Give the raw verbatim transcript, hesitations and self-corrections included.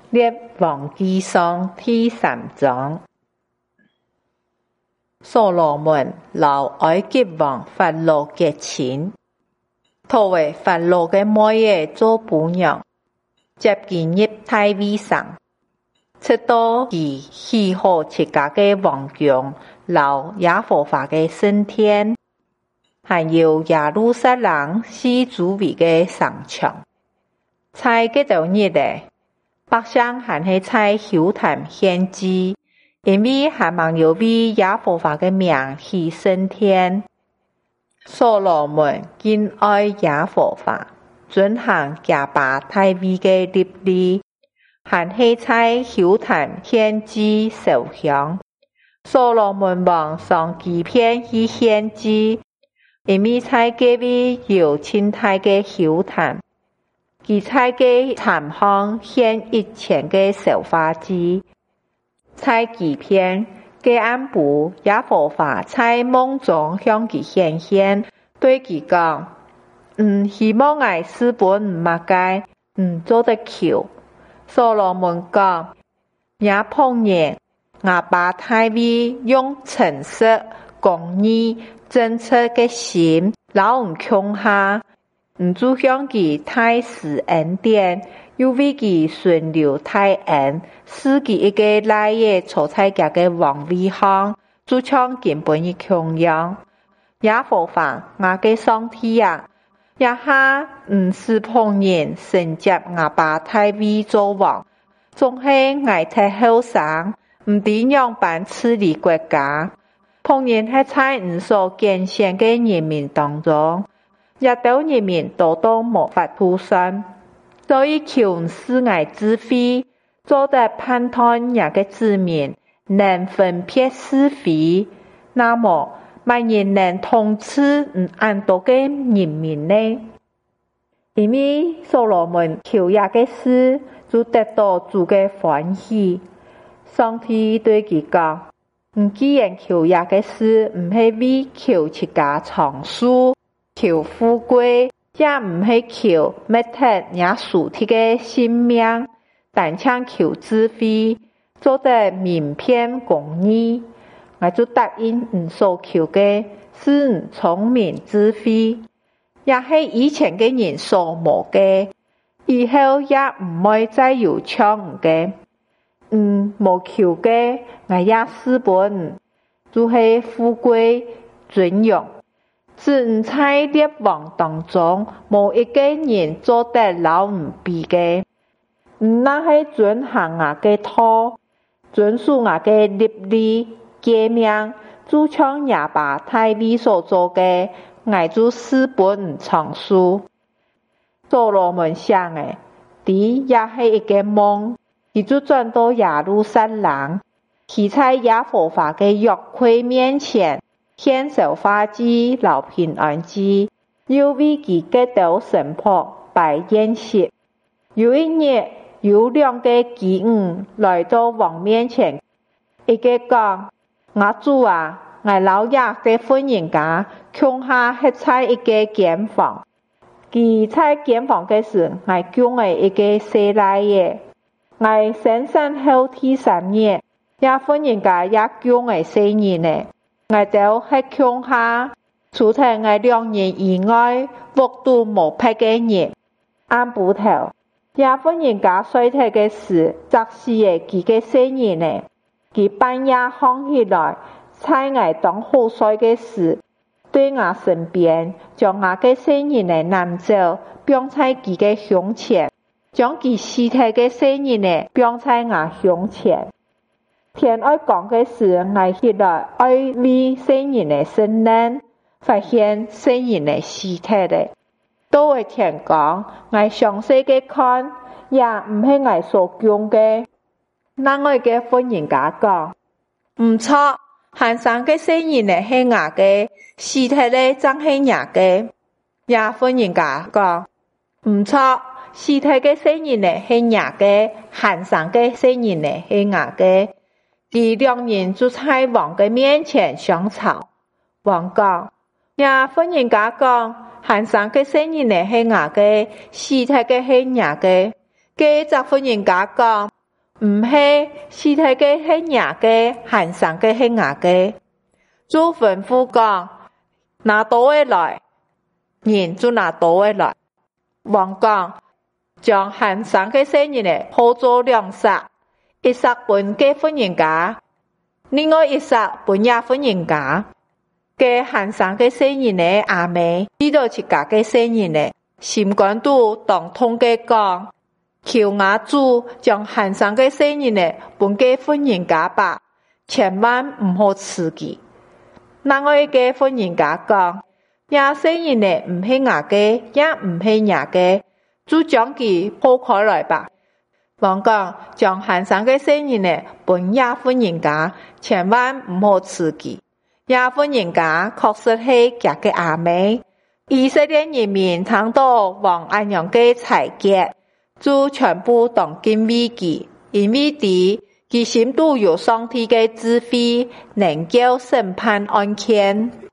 列王纪上第三章。所罗門留埃及王法老結親，托為法老嘅妹兒做伴娘，接佢入大位上，直到佢起好自家嘅王宮，留耶和華嘅聖殿，還有耶路撒冷四周圍嘅城牆。在嗰條日咧，百姓還係在丘壇獻祭，因為還望要為耶和華嘅名起聖殿。所羅門敬愛耶和華，遵行家爸大衛嘅律例，還係在丘壇獻祭燒香。所羅門王上幾片去獻祭，因為在嗰位有青苔嘅丘壇，佢在嘅壇旁獻一千嘅燒化祭。在幾片嘅暗部，耶和華在夢中向佢顯現，對佢講：嗯，希望我私本唔擘解，唔做得求。所羅門講：也碰見我爸大衛用誠實、公義、正直嘅心，留唔窮下，唔就向佢大施恩典，又為佢順流大恩，使佢一個來也坐在家嘅王位上，就像根本一窮樣。耶和華我嘅上帝啊，一下唔是碰見承接我爸大衛做王，總係我太後生，唔點樣辦治理國家，碰見係在唔所揀選嘅人民當中，一到人民都都無法互信，所以求使我智慧，做得判斷也嘅子民，能分別是非，那麼萬人能統治唔安多嘅人民呢？因為所羅門求也嘅事，就得到主嘅歡喜。上帝對佢講：唔既然求也嘅事，唔係為求自家長壽、求富貴，也唔係求滅脫也屬體嘅性命，但請求智慧，做得明辨公義。我就答應唔所求嘅，是唔聰明智慧，也係以前嘅人所無嘅，以後也唔會再有搶嘅。嗯，無求嘅，我也私本，就係富貴尊榮。只唔在列王當中，無一個人做得老唔比嘅。唔那係遵行我嘅道，遵守我嘅律例誡命，就像耶爸大衛所做嘅，我就私本唔長壽。所羅門想嘅，第也係一個夢，佢就轉到耶路撒冷，佢在耶和華嘅約櫃面前，獻燒化祭、留平安祭，又為佢結到神僕擺筵席。有一日，有兩個妓女來到王面前，一個講：我主啊，我老爺嘅婚人家，窮下係在一個間房。佢在間房嘅時，我叫我一個細來爺，我生產後第三日，也婚人家也叫我四年呢。我就係窮下，除咗我兩人以外，屋都無派嘅人。按布頭，也婚人家衰退嘅時，則是嘅幾個四年呢。佢半夜醒起來，在我當好衰嘅時，對我身邊，將我嘅四年呢攬走，放在佢嘅胸前，將佢屍體嘅四年呢放在我胸前。天愛講嘅時，我起來愛為聖人的聖難，發現聖人的屍體的。都會天講，我詳細嘅看，也唔係我所講嘅。那我嘅婚人家講，唔錯，行上嘅聖人呢係我嘅，屍體呢真係我嘅。也婚人家講，唔錯，屍體嘅聖人呢係我嘅，行上嘅聖人呢係我嘅。佢兩人就在王嘅面前相吵，王講：也婚人家講，行上嘅聖人呢係我嘅，屍體嘅係我嘅。佢則婚人家講： 唔係屍體嘅係牙嘅，寒生嘅係牙嘅。主吩咐講，拿刀嘅來，人就拿刀嘅來。王講，將寒生嘅生人呢，鋪做兩撒，一撒本嘅分人家，另外一撒本也分人家。嘅寒生嘅生人呢，阿妹知道自家嘅生人呢，心肝都當通嘅講，求亞主將寒生嘅生人呢，本嘅分人家吧，千萬唔好刺激。另外一個分人家講，也生人呢唔係牙嘅，也唔係牙嘅，就將佢鋪開來吧。王講，將寒生嘅生人呢，本也分人家，千萬唔好刺激。也分人家確實係佢嘅阿妹，以色列人民聽到王安樣嘅裁決，就全部當敬畏佢，因為啲佢心度有上帝嘅智慧，能夠審判案件。